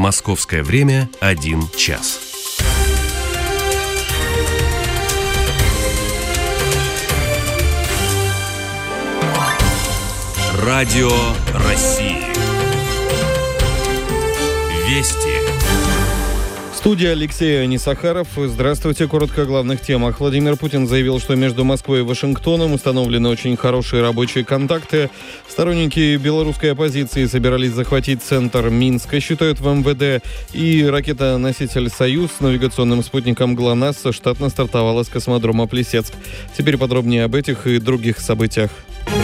Московское время 1 час. Радио России. Вести. Студия Алексей Анисахаров. Здравствуйте. Коротко о главных темах. Владимир Путин заявил, что между Москвой и Вашингтоном установлены очень хорошие рабочие контакты. Сторонники белорусской оппозиции собирались захватить центр Минска, считают в МВД. И ракета-носитель «Союз» с навигационным спутником ГЛОНАСС штатно стартовала с космодрома Плесецк. Теперь подробнее об этих и других событиях.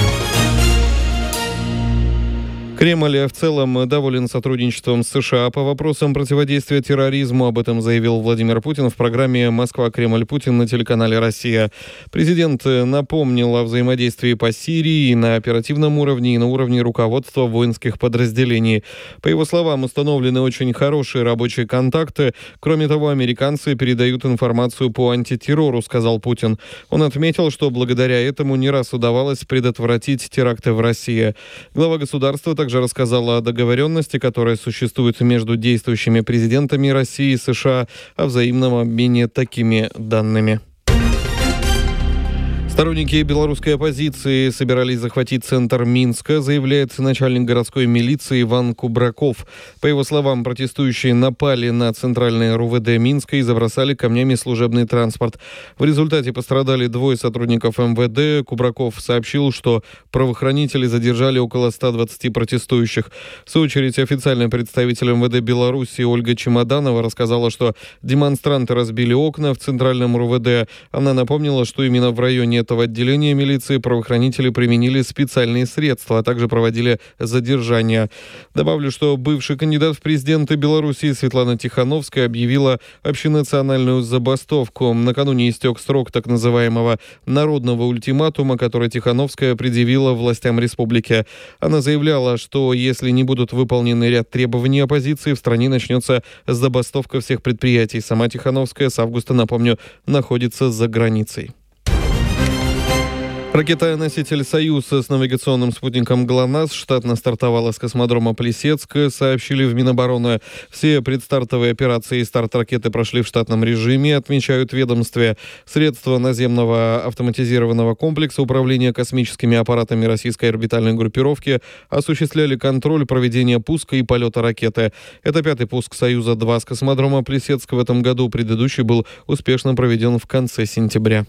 Кремль в целом доволен сотрудничеством с США по вопросам противодействия терроризму. Об этом заявил Владимир Путин в программе «Москва-Кремль-Путин» на телеканале «Россия». Президент напомнил о взаимодействии по Сирии и на оперативном уровне, и на уровне руководства воинских подразделений. По его словам, установлены очень хорошие рабочие контакты. Кроме того, американцы передают информацию по антитеррору, сказал Путин. Он отметил, что благодаря этому не раз удавалось предотвратить теракты в России. Глава государства также рассказала о договоренности, которая существует между действующими президентами России и США о взаимном обмене такими данными. Сторонники белорусской оппозиции собирались захватить центр Минска, заявляет начальник городской милиции Иван Кубраков. По его словам, протестующие напали на центральное РУВД Минска и забросали камнями служебный транспорт. В результате пострадали 2 сотрудников МВД. Кубраков сообщил, что правоохранители задержали около 120 протестующих. В свою очередь, официальный представитель МВД Беларуси Ольга Чемоданова рассказала, что демонстранты разбили окна в центральном РУВД. Она напомнила, что именно в районе этого отделения милиции правоохранители применили специальные средства, а также проводили задержания. Добавлю, что бывший кандидат в президенты Беларуси Светлана Тихановская объявила общенациональную забастовку. Накануне истек срок так называемого народного ультиматума, который Тихановская предъявила властям республики. Она заявляла, что если не будут выполнены ряд требований оппозиции, в стране начнется забастовка всех предприятий. Сама Тихановская с августа, напомню, находится за границей. Ракета-носитель «Союз» с навигационным спутником ГЛОНАСС штатно стартовала с космодрома Плесецк, сообщили в Минобороны. Все предстартовые операции и старт ракеты прошли в штатном режиме, отмечают в ведомстве. Средства наземного автоматизированного комплекса управления космическими аппаратами российской орбитальной группировки осуществляли контроль проведения пуска и полета ракеты. Это 5-й пуск «Союза-2» с космодрома Плесецк в этом году. Предыдущий был успешно проведен в конце сентября.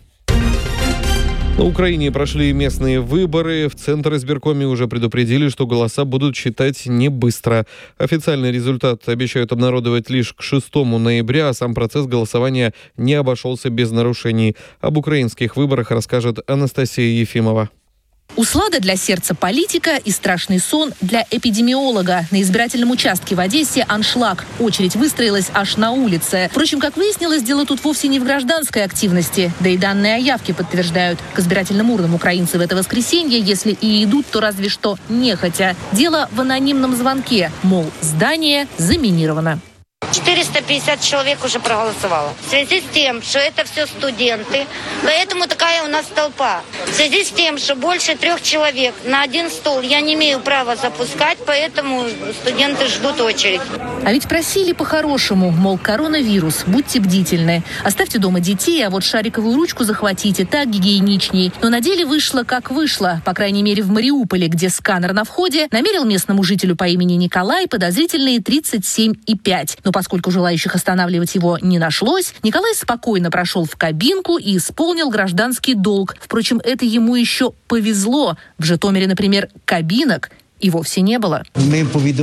На Украине прошли местные выборы. В Центризбиркоме уже предупредили, что голоса будут считать не быстро. Официальный результат обещают обнародовать лишь к 6 ноября, а сам процесс голосования не обошелся без нарушений. Об украинских выборах расскажет Анастасия Ефимова. Услада для сердца политика и страшный сон для эпидемиолога. На избирательном участке в Одессе аншлаг. Очередь выстроилась аж на улице. Впрочем, как выяснилось, дело тут вовсе не в гражданской активности. Да и данные о явке подтверждают. К избирательным урнам украинцы в это воскресенье, если и идут, то разве что нехотя. Дело в анонимном звонке. Мол, здание заминировано. 450 человек уже проголосовало. В связи с тем, что это все студенты, поэтому такая у нас толпа. В связи с тем, что больше 3 человек на один стол я не имею права запускать, поэтому студенты ждут очередь. А ведь просили по-хорошему, мол, коронавирус, будьте бдительны. Оставьте дома детей, а вот шариковую ручку захватите, так гигиеничней. Но на деле вышло как вышло. По крайней мере, в Мариуполе, где сканер на входе, намерил местному жителю по имени Николай подозрительные 37,5. Но поскольку желающих останавливать его не нашлось, Николай спокойно прошел в кабинку и исполнил гражданский долг. Впрочем, это ему еще повезло. В Житомире, например, кабинок и вовсе не было. Мы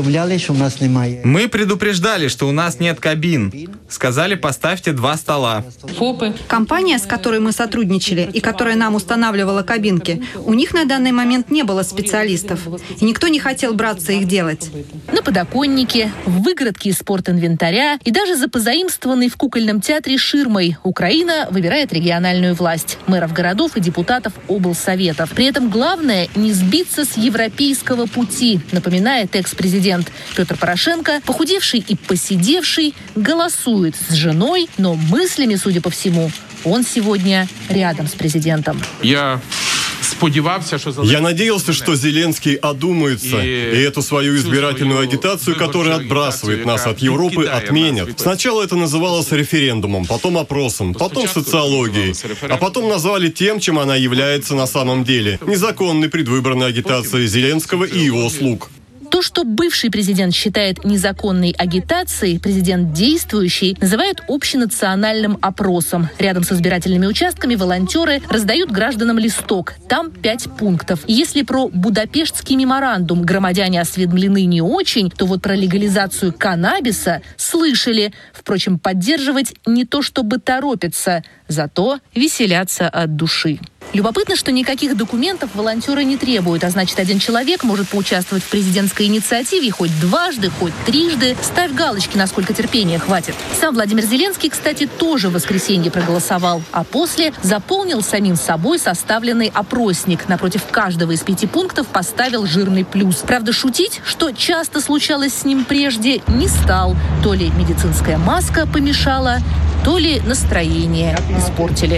предупреждали, что у нас нет кабин. Сказали, поставьте 2 стола. ФОПы. Компания, с которой мы сотрудничали и которая нам устанавливала кабинки, у них на данный момент не было специалистов. И никто не хотел браться их делать. На подоконнике, в выгородке из спортинвентаря и даже за позаимствованной в кукольном театре ширмой Украина выбирает региональную власть, мэров городов и депутатов облсоветов. При этом главное не сбиться с европейского пути, напоминает экс-президент. Петр Порошенко, похудевший и посидевший, голосует с женой, но мыслями, судя по всему, он сегодня рядом с президентом. Я с Я надеялся, что Зеленский одумается и эту свою избирательную агитацию, которая отбрасывает нас от Европы, отменят. Сначала это называлось референдумом, потом опросом, потом социологией, а потом назвали тем, чем она является на самом деле – незаконной предвыборной агитацией Зеленского и его слуг. То, что бывший президент считает незаконной агитацией, президент действующий называют общенациональным опросом. Рядом с избирательными участками волонтеры раздают гражданам листок. Там 5 пунктов. И если про Будапештский меморандум громадяне осведомлены не очень, то вот про легализацию каннабиса слышали. Впрочем, поддерживать не то чтобы торопятся, зато веселятся от души. Любопытно, что никаких документов волонтеры не требуют, а значит, один человек может поучаствовать в президентской инициативе хоть дважды, хоть трижды. Ставь галочки, насколько терпения хватит. Сам Владимир Зеленский, кстати, тоже в воскресенье проголосовал, а после заполнил самим собой составленный опросник. Напротив каждого из 5 пунктов поставил жирный плюс. Правда, шутить, что часто случалось с ним прежде, не стал. То ли медицинская маска помешала, то ли настроение испортили.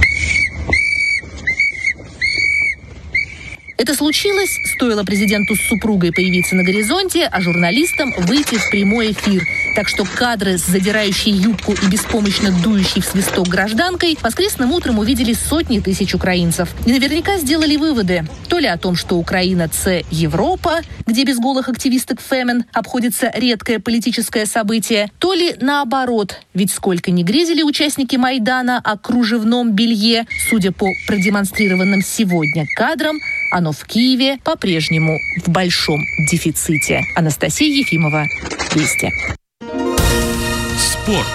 Это случилось, стоило президенту с супругой появиться на горизонте, а журналистам выйти в прямой эфир. Так что кадры с задирающей юбку и беспомощно дующей в свисток гражданкой воскресным утром увидели сотни тысяч украинцев. И наверняка сделали выводы. То ли о том, что Украина – це Европа, где без голых активисток фемен обходится редкое политическое событие, то ли наоборот. Ведь сколько ни грезили участники Майдана о кружевном белье, судя по продемонстрированным сегодня кадрам, оно в Киеве по-прежнему в большом дефиците. Анастасия Ефимова, Вести. Спорт.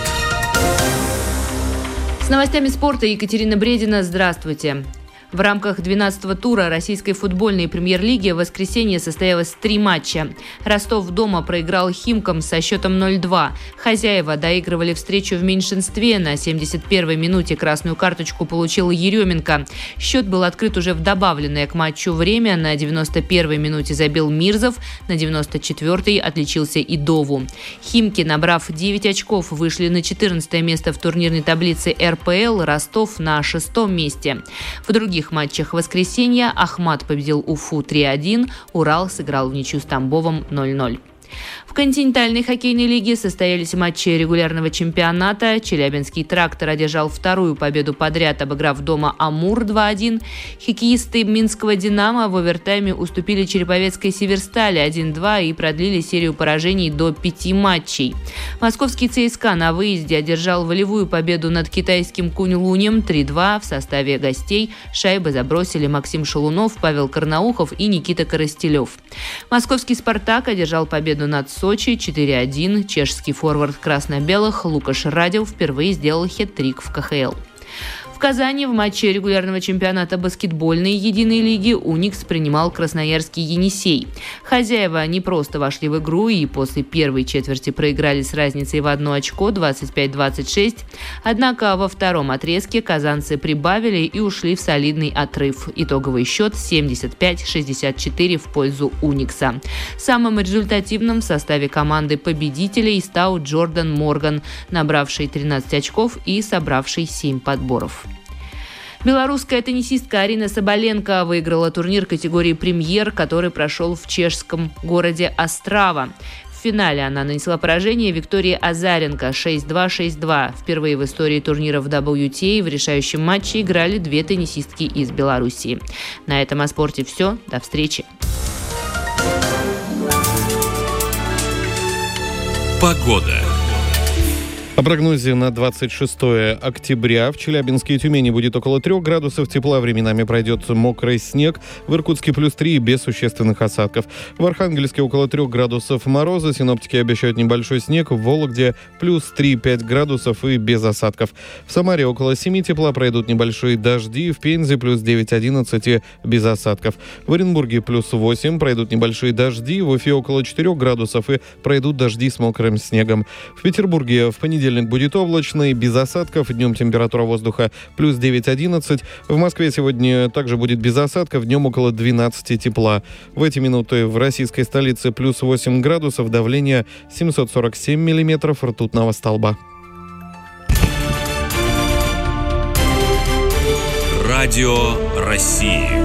С новостями спорта Екатерина Бредина. Здравствуйте. В рамках 12-го тура российской футбольной премьер-лиги в воскресенье состоялось 3 матча. Ростов дома проиграл Химкам со счетом 0-2. Хозяева доигрывали встречу в меньшинстве. На 71-й минуте красную карточку получил Еременко. Счет был открыт уже в добавленное к матчу время. На 91-й минуте забил Мирзов. На 94-й отличился Идову. Химки, набрав 9 очков, вышли на 14 место в турнирной таблице РПЛ. Ростов на 6-м месте. В других матчах воскресенья Ахмат победил Уфу 3-1, Урал сыграл в ничью с Тамбовом 0-0. В континентальной хоккейной лиге состоялись матчи регулярного чемпионата. Челябинский «Трактор» одержал 2-ю победу подряд, обыграв дома «Амур» 2-1. Хоккеисты минского «Динамо» в овертайме уступили череповецкой «Северстали» 1-2 и продлили серию поражений до 5 матчей. Московский ЦСКА на выезде одержал волевую победу над китайским Кунь-Лунем 3-2. В составе гостей шайбы забросили Максим Шалунов, Павел Карнаухов и Никита Коростелев. Московский «Спартак» одержал победу над Сочи 4-1. Чешский форвард красно-белых Лукаш Радев впервые сделал хет-трик в КХЛ. В Казани в матче регулярного чемпионата баскетбольной единой лиги «Уникс» принимал красноярский «Енисей». Хозяева не просто вошли в игру и после первой четверти проиграли с разницей в 1 очко 25-26. Однако во втором отрезке казанцы прибавили и ушли в солидный отрыв. Итоговый счет 75-64 в пользу «Уникса». Самым результативным в составе команды победителей стал Джордан Морган, набравший 13 очков и собравший 7 подборов. Белорусская теннисистка Арина Соболенко выиграла турнир категории «Премьер», который прошел в чешском городе Острава. В финале она нанесла поражение Виктории Азаренко 6-2-6-2. Впервые в истории турниров WTA в решающем матче играли 2 теннисистки из Белоруссии. На этом о спорте все. До встречи. Погода. О прогнозе на 26 октября в Челябинске и Тюмени будет около 3 градусов тепла. Временами пройдет мокрый снег. В Иркутске плюс 3 без существенных осадков. В Архангельске около 3 градусов мороза. Синоптики обещают небольшой снег. В Вологде плюс 3-5 градусов и без осадков. В Самаре около 7 тепла, пройдут небольшие дожди. В Пензе плюс 9-11 без осадков. В Оренбурге плюс 8, пройдут небольшие дожди. В Уфе около 4 градусов и пройдут дожди с мокрым снегом. В Петербурге в понедельник будет облачно и без осадков. Днем температура воздуха плюс 9-11. В Москве сегодня также будет без осадков. Днем около 12 тепла. В эти минуты в российской столице плюс 8 градусов. Давление 747 миллиметров ртутного столба. Радио России.